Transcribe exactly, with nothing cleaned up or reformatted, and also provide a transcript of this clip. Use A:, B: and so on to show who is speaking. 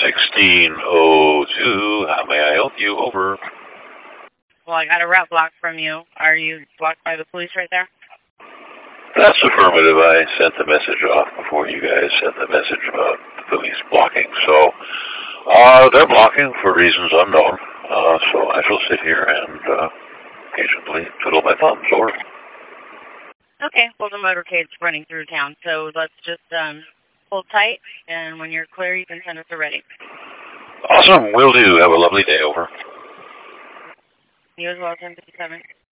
A: sixteen oh two. How may I help you? Over.
B: Well, I got a route block from you. Are you blocked by the police right there?
A: That's affirmative. I sent the message off before you guys sent the message about the police blocking. So, uh, they're blocking for reasons unknown. Uh, so I shall sit here and, uh, patiently twiddle my thumbs. Over.
B: Okay, well, the motorcade's running through town, so let's just, um, hold tight, and when you're clear, you can send us a ready.
A: Awesome. Will do. Have a lovely day. Over.
B: You as well, ten fifty-seven.